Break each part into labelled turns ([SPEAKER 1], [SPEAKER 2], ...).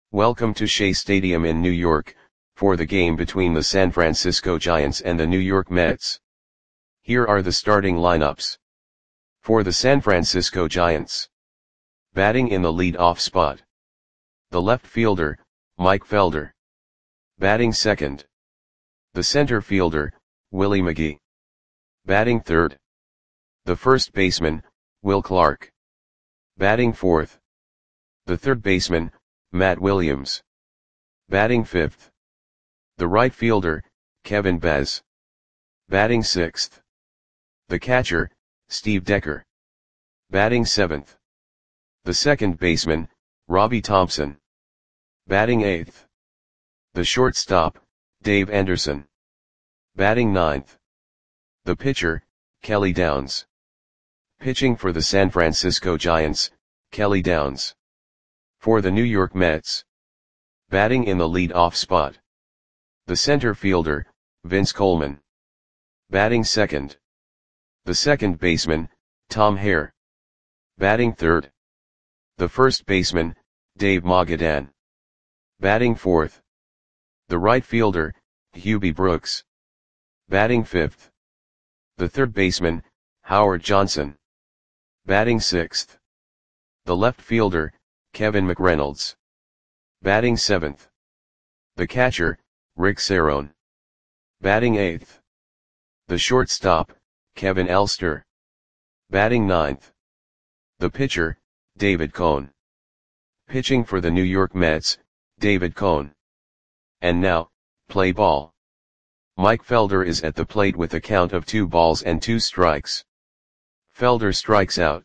[SPEAKER 1] Welcome to Shea Stadium in New York, for the game between the San Francisco Giants and the New York Mets. Here are the starting lineups. For the San Francisco Giants. Batting in the lead-off spot. The left fielder, Mike Felder. Batting second. The center fielder, Willie McGee. Batting third. The first baseman, Will Clark. Batting fourth. The third baseman, Matt Williams. Batting fifth. The right fielder, Kevin Bez. Batting sixth. The catcher, Steve Decker. Batting seventh. The second baseman, Robbie Thompson. Batting eighth. The shortstop, Dave Anderson. Batting ninth. The pitcher, Kelly Downs. Pitching for the San Francisco Giants, Kelly Downs. For the New York Mets. Batting in the lead-off spot. The center fielder, Vince Coleman. Batting second. The second baseman, Tom Hare. Batting third. The first baseman, Dave Magadan. Batting fourth. The right fielder, Hubie Brooks. Batting fifth. The third baseman, Howard Johnson. Batting sixth. The left fielder, Kevin McReynolds. Batting seventh. The catcher, Rick Cerone. Batting eighth. The shortstop, Kevin Elster. Batting ninth. The pitcher, David Cone. Pitching for the New York Mets, David Cone. And now, play ball. Mike Felder is at the plate with a count of 2 balls and 2 strikes. Felder strikes out.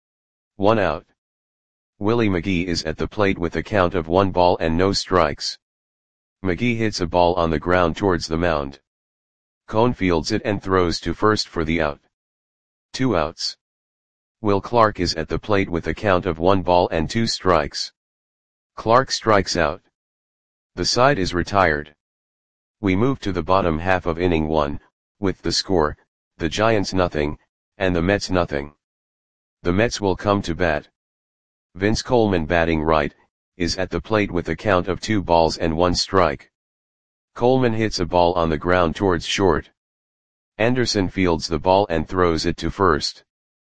[SPEAKER 1] 1 out. Willie McGee is at the plate with a count of 1 ball and no strikes. McGee hits a ball on the ground towards the mound. Cone fields it and throws to first for the out. 2 outs. Will Clark is at the plate with a count of 1 ball and 2 strikes. Clark strikes out. The side is retired. We move to the bottom half of inning 1, with the score, the Giants nothing, and the Mets nothing. The Mets will come to bat. Vince Coleman, batting right, is at the plate with a count of 2 balls and 1 strike. Coleman hits a ball on the ground towards short. Anderson fields the ball and throws it to first.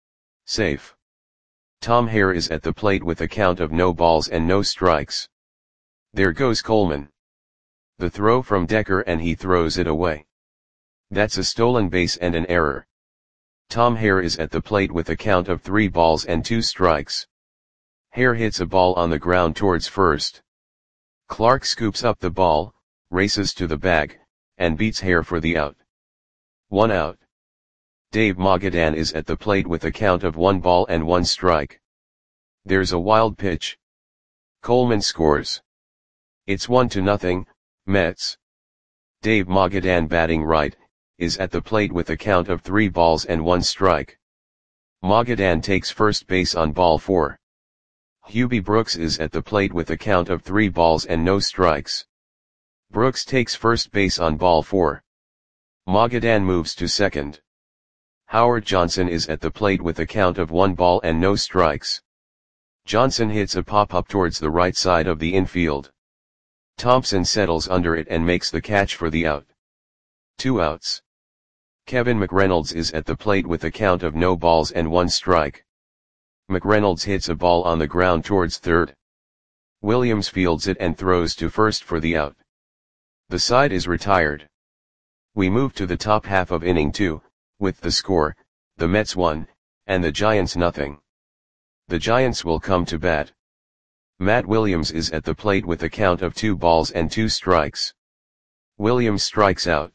[SPEAKER 1] Safe. Tom Hare is at the plate with a count of no balls and no strikes. There goes Coleman. The throw from Decker and he throws it away. That's a stolen base and an error. Tom Hare is at the plate with a count of 3 balls and 2 strikes. Hare hits a ball on the ground towards first. Clark scoops up the ball, races to the bag, and beats Hare for the out. 1 out. Dave Magadan is at the plate with a count of 1 ball and 1 strike. There's a wild pitch. Coleman scores. It's 1-0, Mets. Dave Magadan, batting right, is at the plate with a count of 3 balls and 1 strike. Magadan takes first base on ball 4. Hubie Brooks is at the plate with a count of 3 balls and no strikes. Brooks takes first base on ball 4. Magadan moves to second. Howard Johnson is at the plate with a count of 1 ball and no strikes. Johnson hits a pop-up towards the right side of the infield. Thompson settles under it and makes the catch for the out. 2 outs. Kevin McReynolds is at the plate with a count of no balls and 1 strike. McReynolds hits a ball on the ground towards third. Williams fields it and throws to first for the out. The side is retired. We move to the top half of inning 2, with the score, the Mets 1, and the Giants nothing. The Giants will come to bat. Matt Williams is at the plate with a count of 2 balls and 2 strikes. Williams strikes out.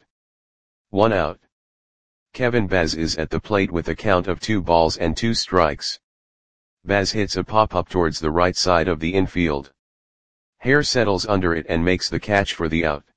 [SPEAKER 1] 1 out. Kevin Bez is at the plate with a count of 2 balls and 2 strikes. Bez hits a pop-up towards the right side of the infield. Hare settles under it and makes the catch for the out.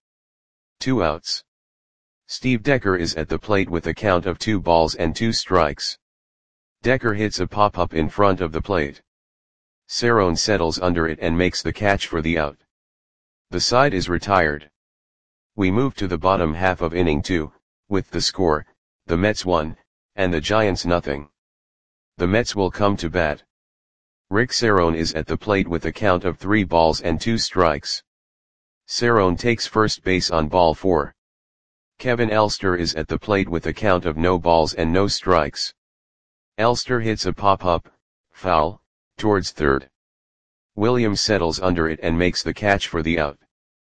[SPEAKER 1] 2 outs. Steve Decker is at the plate with a count of 2 balls and 2 strikes. Decker hits a pop-up in front of the plate. Cerone settles under it and makes the catch for the out. The side is retired. We move to the bottom half of inning 2, with the score, the Mets 1, and the Giants nothing. The Mets will come to bat. Rick Cerrone is at the plate with a count of 3 balls and 2 strikes. Cerrone takes first base on ball 4. Kevin Elster is at the plate with a count of no balls and no strikes. Elster hits a pop-up, foul, towards third. Williams settles under it and makes the catch for the out.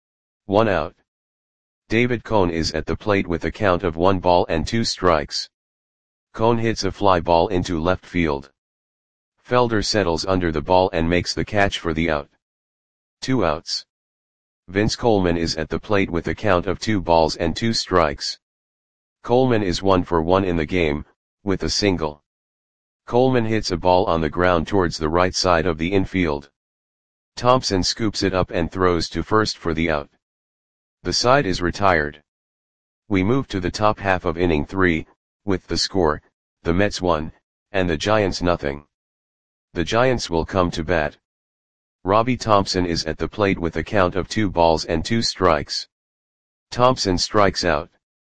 [SPEAKER 1] 1 out. David Cone is at the plate with a count of 1 ball and 2 strikes. Cone hits a fly ball into left field. Felder settles under the ball and makes the catch for the out. 2 outs. Vince Coleman is at the plate with a count of 2 balls and 2 strikes. Coleman is 1 for 1 in the game, with a single. Coleman hits a ball on the ground towards the right side of the infield. Thompson scoops it up and throws to first for the out. The side is retired. We move to the top half of inning 3, with the score, the Mets 1, and the Giants nothing. The Giants will come to bat. Robbie Thompson is at the plate with a count of 2 balls and 2 strikes. Thompson strikes out.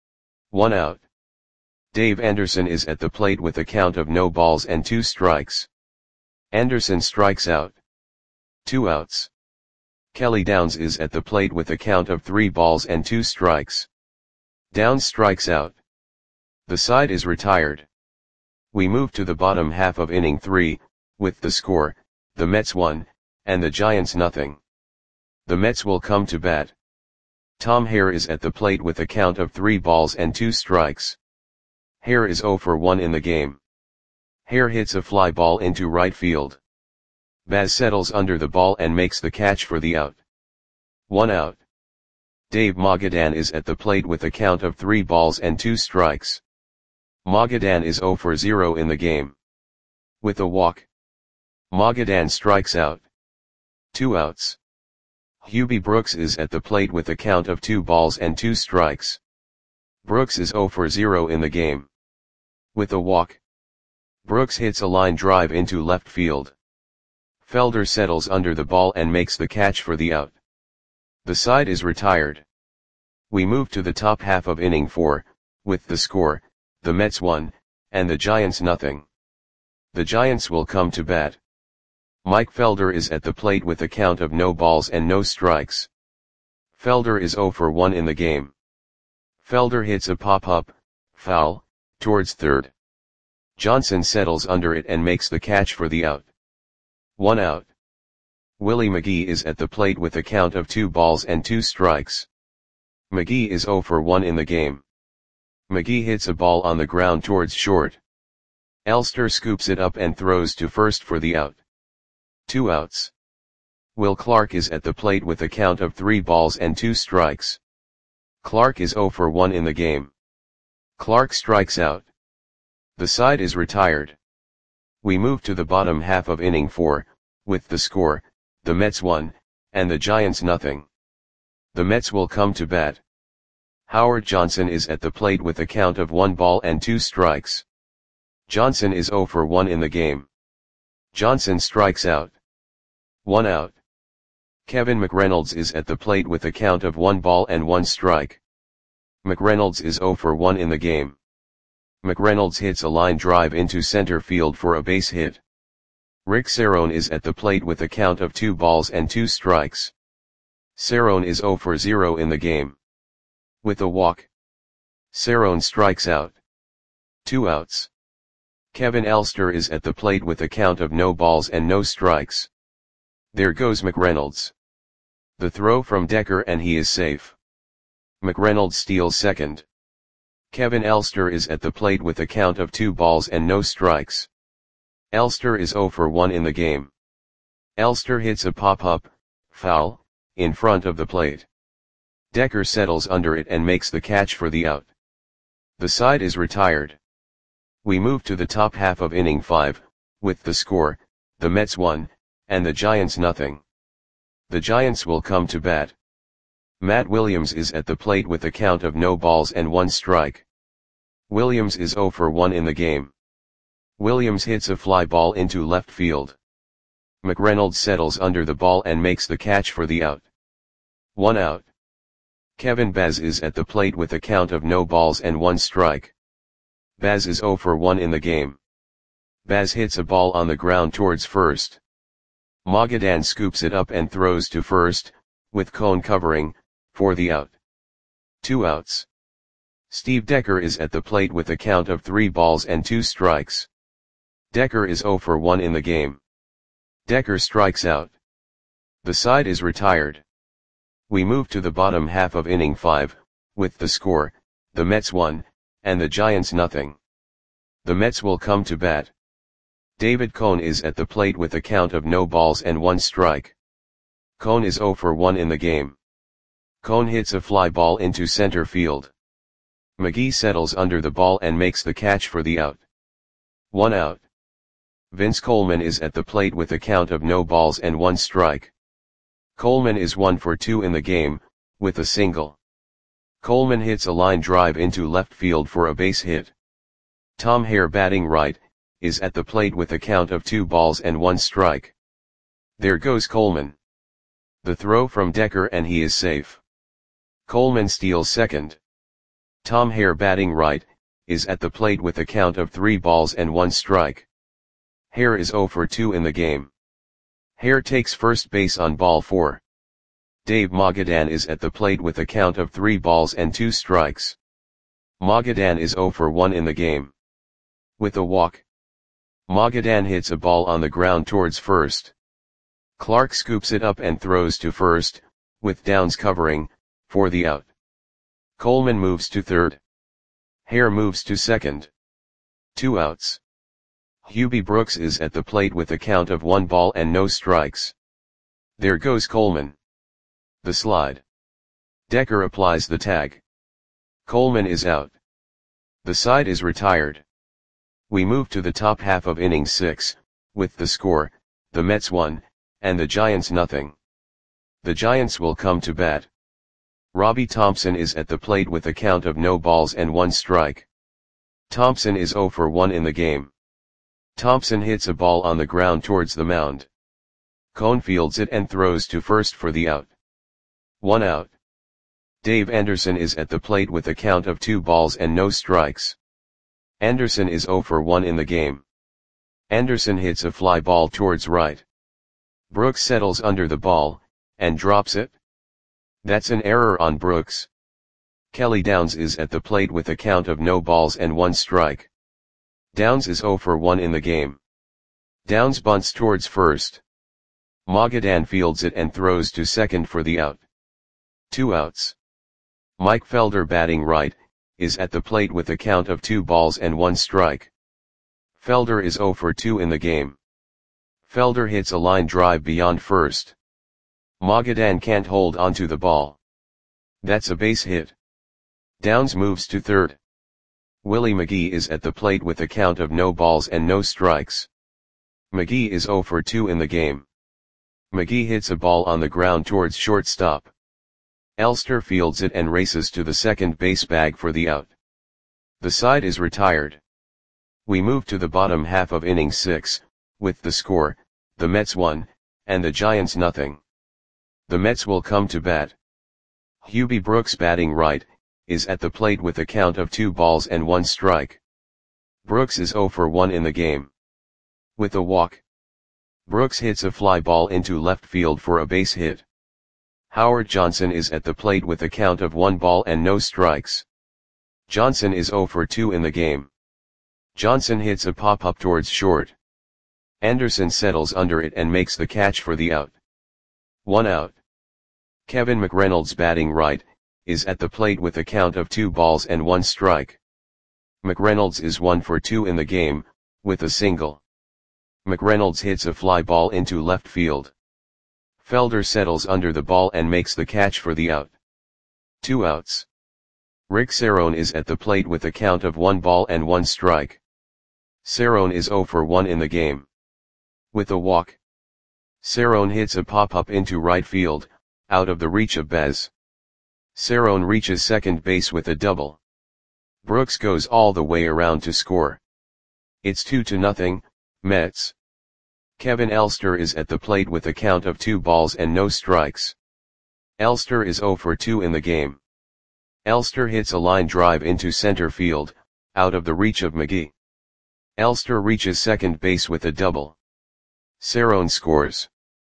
[SPEAKER 1] 1 out. Dave Anderson is at the plate with a count of no balls and 2 strikes. Anderson strikes out. 2 outs. Kelly Downs is at the plate with a count of 3 balls and 2 strikes. Downs strikes out. The side is retired. We move to the bottom half of inning 3, with the score, the Mets 1, and the Giants nothing. The Mets will come to bat. Tom Hare is at the plate with a count of 3 balls and 2 strikes. Hare is 0 for 1 in the game. Hare hits a fly ball into right field. Baz settles under the ball and makes the catch for the out. 1 out. Dave Magadan is at the plate with a count of 3 balls and 2 strikes. Magadan is 0 for 0 in the game. With a walk, Magadan strikes out. 2 outs. Hubie Brooks is at the plate with a count of 2 balls and 2 strikes. Brooks is 0 for 0 in the game. With a walk, Brooks hits a line drive into left field. Felder settles under the ball and makes the catch for the out. The side is retired. We move to the top half of inning 4, with the score, the Mets 1, and the Giants nothing. The Giants will come to bat. Mike Felder is at the plate with a count of no balls and no strikes. Felder is 0 for 1 in the game. Felder hits a pop-up, foul, towards third. Johnson settles under it and makes the catch for the out. 1 out. Willie McGee is at the plate with a count of 2 balls and 2 strikes. McGee is 0 for 1 in the game. McGee hits a ball on the ground towards short. Elster scoops it up and throws to first for the out. 2 outs. Will Clark is at the plate with a count of 3 balls and 2 strikes. Clark is 0 for 1 in the game. Clark strikes out. The side is retired. We move to the bottom half of inning 4, with the score, the Mets 1, and the Giants nothing. The Mets will come to bat. Howard Johnson is at the plate with a count of 1 ball and 2 strikes. Johnson is 0 for 1 in the game. Johnson strikes out. 1 out. Kevin McReynolds is at the plate with a count of 1 ball and 1 strike. McReynolds is 0 for 1 in the game. McReynolds hits a line drive into center field for a base hit. Rick Cerrone is at the plate with a count of 2 balls and 2 strikes. Cerrone is 0 for 0 in the game. With a walk, Cerrone strikes out. 2 outs. Kevin Elster is at the plate with a count of no balls and no strikes. There goes McReynolds. The throw from Decker and he is safe. McReynolds steals second. Kevin Elster is at the plate with a count of 2 balls and no strikes. Elster is 0 for 1 in the game. Elster hits a pop-up, foul, in front of the plate. Decker settles under it and makes the catch for the out. The side is retired. We move to the top half of inning 5, with the score, the Mets 1, and the Giants nothing. The Giants will come to bat. Matt Williams is at the plate with a count of no balls and 1 strike. Williams is 0 for 1 in the game. Williams hits a fly ball into left field. McReynolds settles under the ball and makes the catch for the out. 1 out. Kevin Baz is at the plate with a count of no balls and 1 strike. Baz is 0 for 1 in the game. Baz hits a ball on the ground towards first. Magadan scoops it up and throws to first, with Cone covering, for the out. 2 outs. Steve Decker is at the plate with a count of 3 balls and 2 strikes. Decker is 0 for 1 in the game. Decker strikes out. The side is retired. We move to the bottom half of inning 5, with the score, the Mets 1, and the Giants nothing. The Mets will come to bat. David Cone is at the plate with a count of no balls and 1 strike. Cone is 0 for 1 in the game. Cone hits a fly ball into center field. McGee settles under the ball and makes the catch for the out. 1 out. Vince Coleman is at the plate with a count of no balls and 1 strike. Coleman is 1 for 2 in the game, with a single. Coleman hits a line drive into left field for a base hit. Tom Hare, batting right, is at the plate with a count of 2 balls and 1 strike. There goes Coleman. The throw from Decker and he is safe. Coleman steals second. Tom Hare, batting right, is at the plate with a count of 3 balls and 1 strike. Hare is 0 for 2 in the game. Hare takes first base on ball 4. Dave Magadan is at the plate with a count of 3 balls and 2 strikes. Magadan is 0 for 1 in the game. With a walk, Magadan hits a ball on the ground towards first. Clark scoops it up and throws to first, with Downs covering, for the out. Coleman moves to third. Hare moves to second. 2 outs. Hubie Brooks is at the plate with a count of 1 ball and no strikes. There goes Coleman. The slide. Decker applies the tag. Coleman is out. The side is retired. We move to the top half of inning 6, with the score, the Mets 1, and the Giants nothing. The Giants will come to bat. Robbie Thompson is at the plate with a count of no balls and 1 strike. Thompson is 0 for 1 in the game. Thompson hits a ball on the ground towards the mound. Cone fields it and throws to first for the out. 1 out. Dave Anderson is at the plate with a count of 2 balls and no strikes. Anderson is 0 for 1 in the game. Anderson hits a fly ball towards right. Brooks settles under the ball, and drops it. That's an error on Brooks. Kelly Downs is at the plate with a count of no balls and 1 strike. Downs is 0 for 1 in the game. Downs bunts towards first. Magadan fields it and throws to second for the out. 2 outs. Mike Felder, batting right, is at the plate with a count of 2 balls and 1 strike. Felder is 0 for 2 in the game. Felder hits a line drive beyond first. Magadan can't hold onto the ball. That's a base hit. Downs moves to third. Willie McGee is at the plate with a count of no balls and no strikes. McGee is 0 for 2 in the game. McGee hits a ball on the ground towards shortstop. Elster fields it and races to the second base bag for the out. The side is retired. We move to the bottom half of inning 6, with the score, the Mets 1, and the Giants nothing. The Mets will come to bat. Hubie Brooks, batting right, is at the plate with a count of 2 balls and 1 strike. Brooks is 0 for 1 in the game. With a walk, Brooks hits a fly ball into left field for a base hit. Howard Johnson is at the plate with a count of 1 ball and no strikes. Johnson is 0 for 2 in the game. Johnson hits a pop-up towards short. Anderson settles under it and makes the catch for the out. 1 out. Kevin McReynolds, batting right, is at the plate with a count of 2 balls and 1 strike. McReynolds is 1 for 2 in the game, with a single. McReynolds hits a fly ball into left field. Felder settles under the ball and makes the catch for the out. 2 outs. Rick Cerrone is at the plate with a count of 1 ball and 1 strike. Cerrone is 0 for 1 in the game. With a walk, Cerrone hits a pop-up into right field, out of the reach of Bez. Cerrone reaches second base with a double. Brooks goes all the way around to score. It's 2-0, Mets. Kevin Elster is at the plate with a count of 2 balls and no strikes. Elster is 0 for 2 in the game. Elster hits a line drive into center field, out of the reach of McGee. Elster reaches second base with a double. Cerrone scores.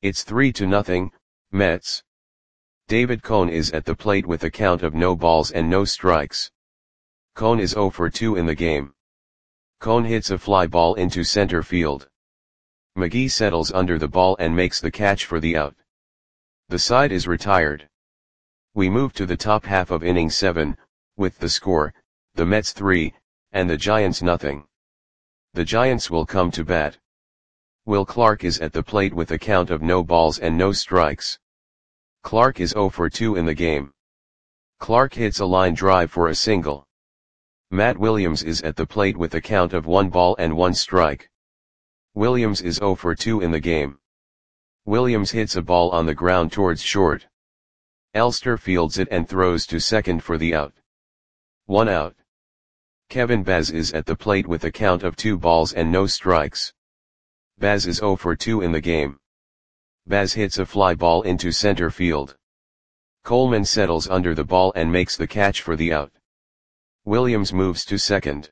[SPEAKER 1] It's 3-0, Mets. David Cone is at the plate with a count of no balls and no strikes. Cone is 0 for 2 in the game. Cone hits a fly ball into center field. McGee settles under the ball and makes the catch for the out. The side is retired. We move to the top half of inning 7, with the score, the Mets 3, and the Giants nothing. The Giants will come to bat. Will Clark is at the plate with a count of no balls and no strikes. Clark is 0 for 2 in the game. Clark hits a line drive for a single. Matt Williams is at the plate with a count of 1 ball and 1 strike. Williams is 0 for 2 in the game. Williams hits a ball on the ground towards short. Elster fields it and throws to second for the out. 1 out. Kevin Baz is at the plate with a count of 2 balls and no strikes. Baz is 0 for 2 in the game. Baz hits a fly ball into center field. Coleman settles under the ball and makes the catch for the out. Williams moves to second.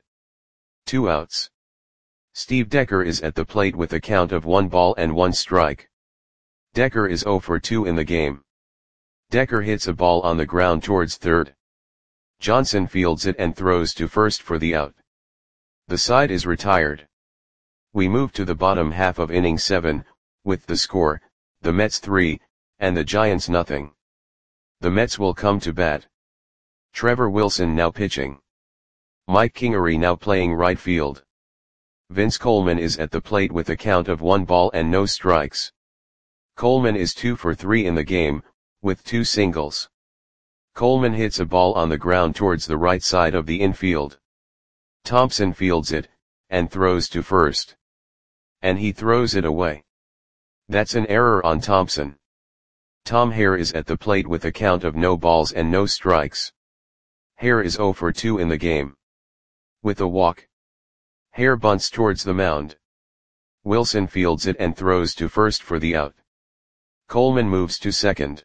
[SPEAKER 1] 2 outs. Steve Decker is at the plate with a count of 1 ball and 1 strike. Decker is 0 for 2 in the game. Decker hits a ball on the ground towards third. Johnson fields it and throws to first for the out. The side is retired. We move to the bottom half of inning 7, with the score, the Mets 3, and the Giants nothing. The Mets will come to bat. Trevor Wilson now pitching. Mike Kingery now playing right field. Vince Coleman is at the plate with a count of 1 ball and no strikes. Coleman is 2 for 3 in the game, with 2 singles. Coleman hits a ball on the ground towards the right side of the infield. Thompson fields it, and throws to first. And he throws it away. That's an error on Thompson. Tom Hare is at the plate with a count of no balls and no strikes. Hare is 0 for 2 in the game. With a walk. Hare bunts towards the mound. Wilson fields it and throws to first for the out. Coleman moves to second.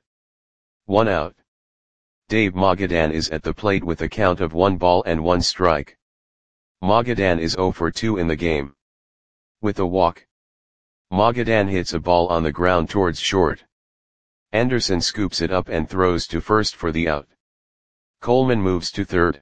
[SPEAKER 1] 1 out. Dave Magadan is at the plate with a count of 1 ball and 1 strike. Magadan is 0 for 2 in the game. With a walk. Magadan hits a ball on the ground towards short. Anderson scoops it up and throws to first for the out. Coleman moves to third.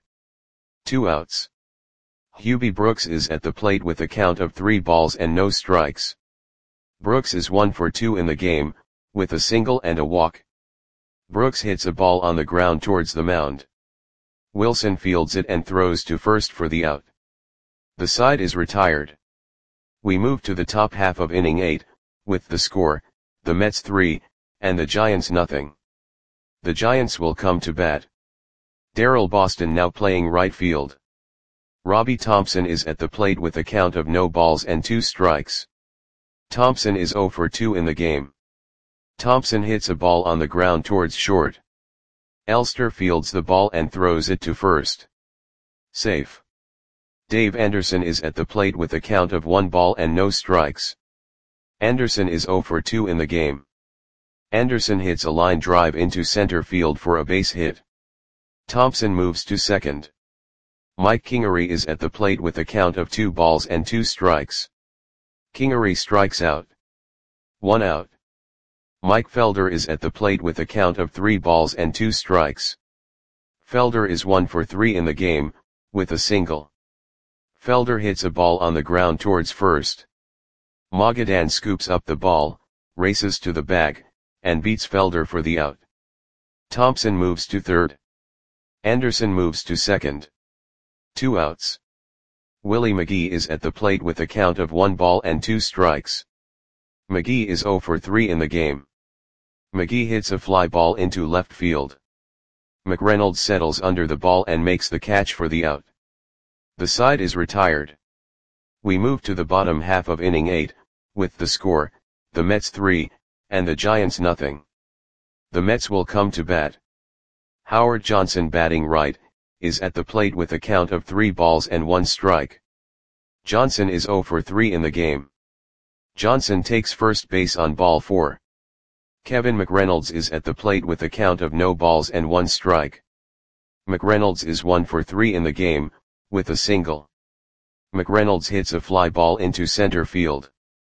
[SPEAKER 1] 2 outs. Hubie Brooks is at the plate with a count of 3 balls and no strikes. Brooks is 1 for 2 in the game, with a single and a walk. Brooks hits a ball on the ground towards the mound. Wilson fields it and throws to first for the out. The side is retired. We move to the top half of inning 8, with the score, the Mets 3, and the Giants nothing. The Giants will come to bat. Darrell Boston now playing right field. Robbie Thompson is at the plate with a count of no balls and 2 strikes. Thompson is 0 for 2 in the game. Thompson hits a ball on the ground towards short. Elster fields the ball and throws it to first. Safe. Dave Anderson is at the plate with a count of 1 ball and no strikes. Anderson is 0 for 2 in the game. Anderson hits a line drive into center field for a base hit. Thompson moves to second. Mike Kingery is at the plate with a count of 2 balls and 2 strikes. Kingery strikes out. 1 out. Mike Felder is at the plate with a count of 3 balls and 2 strikes. Felder is 1 for 3 in the game, with a single. Felder hits a ball on the ground towards first. Magadan scoops up the ball, races to the bag, and beats Felder for the out. Thompson moves to third. Anderson moves to second. 2 outs. Willie McGee is at the plate with a count of 1 ball and 2 strikes. McGee is 0 for 3 in the game. McGee hits a fly ball into left field. McReynolds settles under the ball and makes the catch for the out. The side is retired. We move to the bottom half of inning 8, with the score, the Mets 3, and the Giants nothing. The Mets will come to bat. Howard Johnson batting right, is at the plate with a count of 3 balls and 1 strike. Johnson is 0 for 3 in the game. Johnson takes first base on ball 4. Kevin McReynolds is at the plate with a count of no balls and 1 strike. McReynolds is 1 for 3 in the game, with a single. McReynolds hits a fly ball into center field.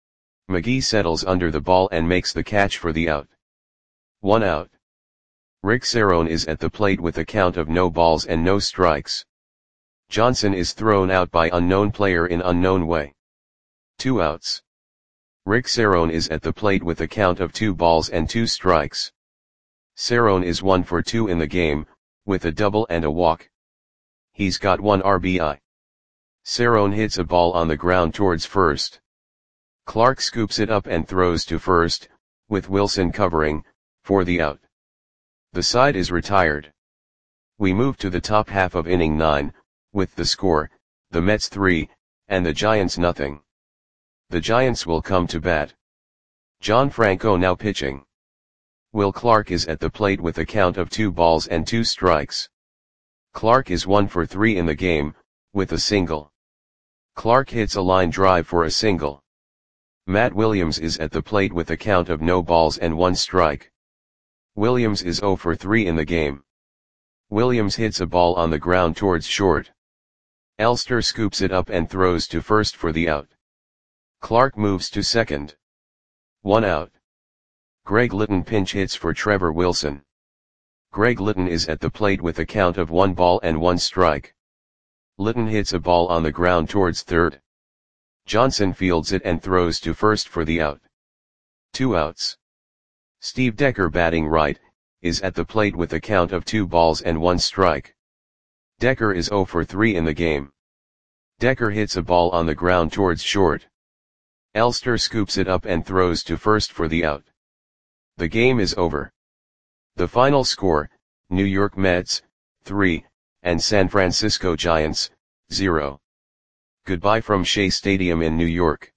[SPEAKER 1] McGee settles under the ball and makes the catch for the out. 1 out. Rick Cerrone is at the plate with a count of no balls and no strikes. Johnson is thrown out by unknown player in unknown way. 2 outs. Rick Cerrone is at the plate with a count of 2 balls and 2 strikes. Cerrone is 1 for 2 in the game, with a double and a walk. He's got 1 RBI. Cerrone hits a ball on the ground towards first. Clark scoops it up and throws to first, with Wilson covering, for the out. The side is retired. We move to the top half of inning 9, with the score, the Mets 3, and the Giants nothing. The Giants will come to bat. John Franco now pitching. Will Clark is at the plate with a count of 2 balls and 2 strikes. Clark is 1 for 3 in the game, with a single. Clark hits a line drive for a single. Matt Williams is at the plate with a count of no balls and 1 strike. Williams is 0 for 3 in the game. Williams hits a ball on the ground towards short. Elster scoops it up and throws to first for the out. Clark moves to second. 1 out. Greg Litton pinch hits for Trevor Wilson. Greg Litton is at the plate with a count of 1 ball and 1 strike. Litton hits a ball on the ground towards third. Johnson fields it and throws to first for the out. 2 outs. Steve Decker batting right, is at the plate with a count of 2 balls and 1 strike. Decker is 0 for 3 in the game. Decker hits a ball on the ground towards short. Elster scoops it up and throws to first for the out. The game is over. The final score, New York Mets, 3, and San Francisco Giants, 0. Goodbye from Shea Stadium in New York.